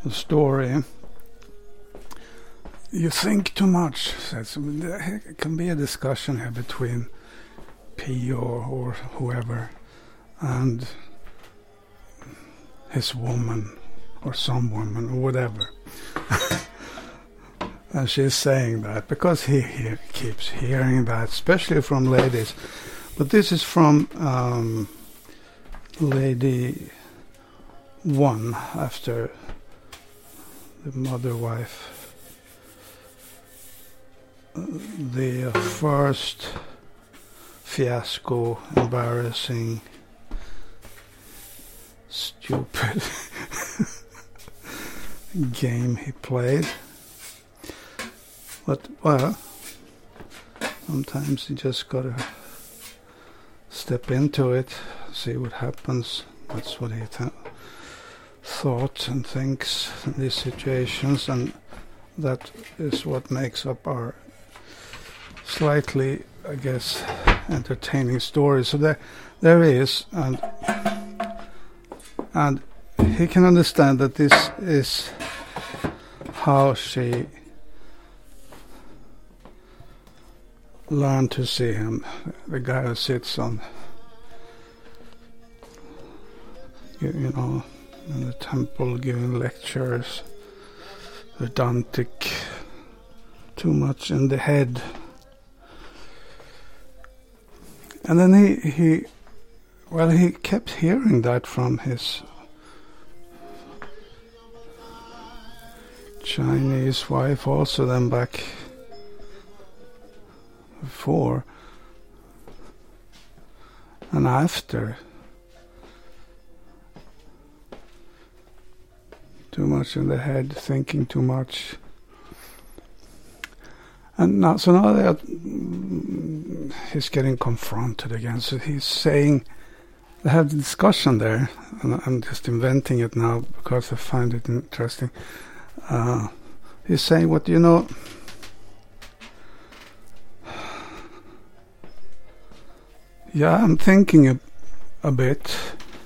story. You think too much. There can be a discussion here between P or whoever and his woman or some woman or whatever. And she's saying that because he keeps hearing that, especially from ladies. But this is from Lady 1 after the mother-wife. The first fiasco, embarrassing, stupid game he played. But, well, sometimes you just gotta step into it, see what happens. That's what he thought and thinks in these situations, and that is what makes up our slightly, I guess, entertaining story. So there is, and he can understand that this is how she learned to see him, the guy who sits on, you know, in the temple giving lectures, pedantic, too much in the head. And then he kept hearing that from his Chinese wife also, then back before and after. Too much in the head, thinking too much. And now that he's getting confronted again, so he's saying, they have the discussion there, and I'm just inventing it now because I find it interesting. He's saying, what, you know, yeah, I'm thinking a bit.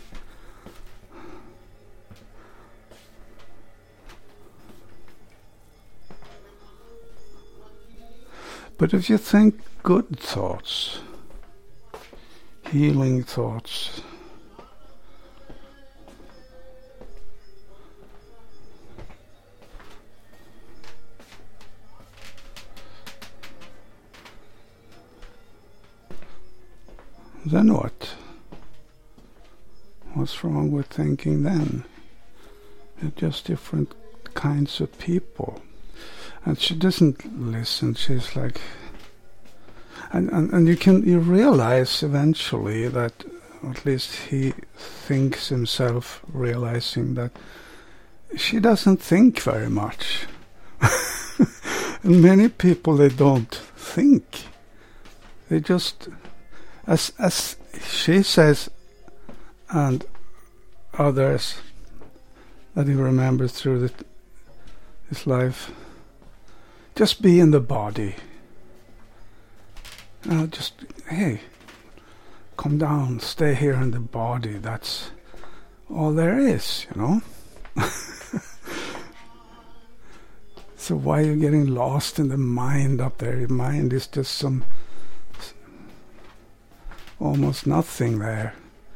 But if you think good thoughts, healing thoughts, then what? What's wrong with thinking then? They're just different kinds of people. And she doesn't listen. She's like, and you realize eventually that, or at least he thinks himself realizing that she doesn't think very much. And many people, they don't think. They just, as she says, and others that he remembers through his life, just be in the body. Just, hey, come down, stay here in the body. That's all there is, you know. So why are you getting lost in the mind up there? Your mind is just some almost nothing there.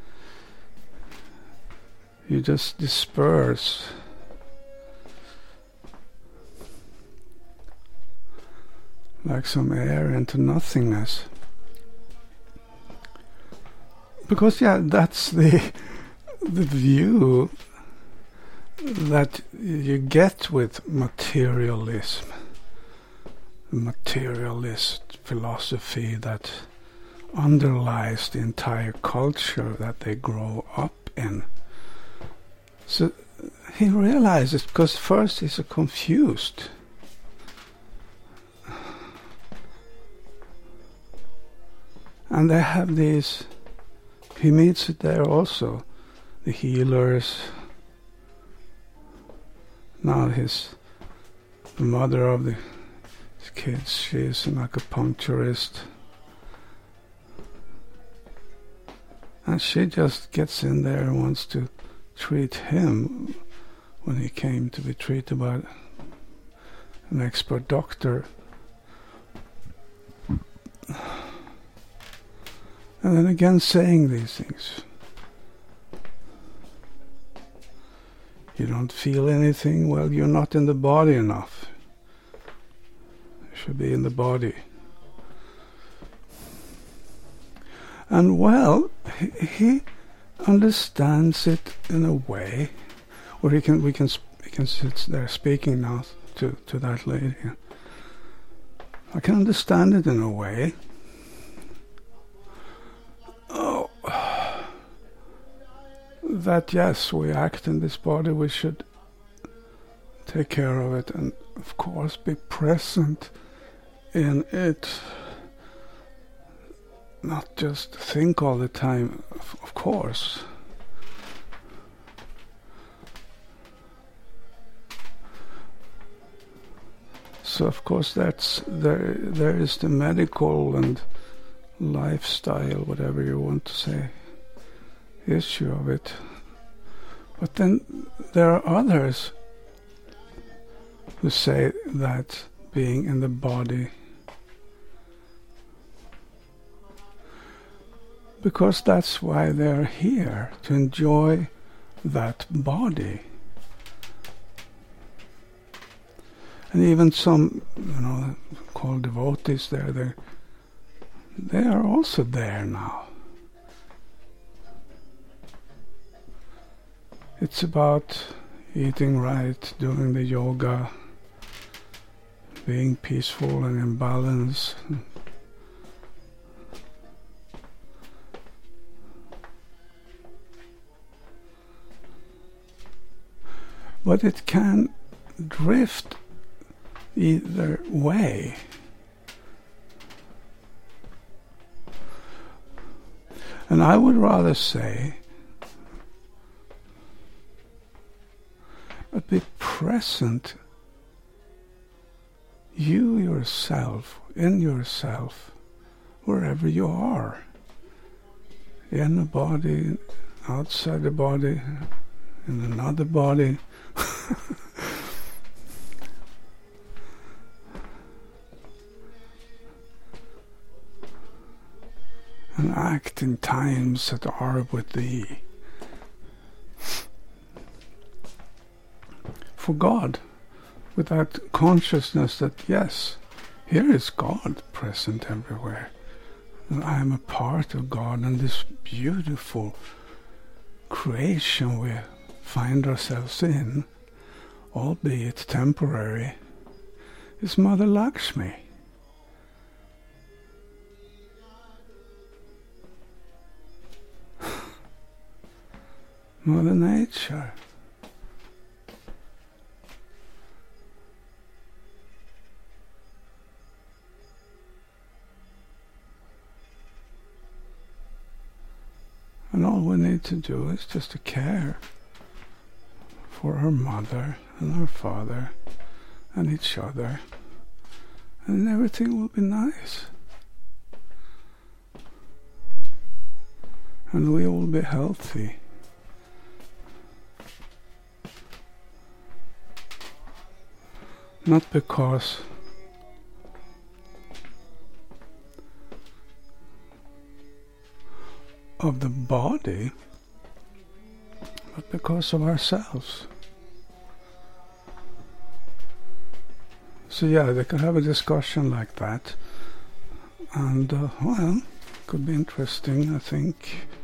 You just disperse. Like some air into nothingness. Because, yeah, that's the view that you get with materialism. Materialist philosophy that underlies the entire culture that they grow up in. So he realizes, because first he's so confused. And they have these, he meets it there also, the healers. Now the mother of his kids, she's an acupuncturist. And she just gets in there and wants to treat him when he came to be treated by an expert doctor. And then again saying these things. You don't feel anything, well, you're not in the body enough. You should be in the body. And well, he understands it in a way, or we can sit there speaking now to that lady. I can understand it in a way. Oh, that yes, we act in this body, we should take care of it and of course be present in it. Not just think all the time, of course. So of course there is the medical and lifestyle, whatever you want to say, issue of it. But then there are others who say that being in the body, because that's why they're here, to enjoy that body. And even some, called devotees they are also there now. It's about eating right, doing the yoga, being peaceful and in balance. But it can drift either way. And I would rather say, be present, you yourself, in yourself, wherever you are. In the body, outside the body, in another body. And act in times that are with thee. For God, with that consciousness that yes, here is God present everywhere. And I am a part of God, and this beautiful creation we find ourselves in, albeit temporary, is Mother Lakshmi. Mother Nature. And all we need to do is just to care for our mother and our father and each other, and everything will be nice. And we will be healthy. Not because of the body, but because of ourselves. So yeah, they could have a discussion like that, and well, could be interesting, I think.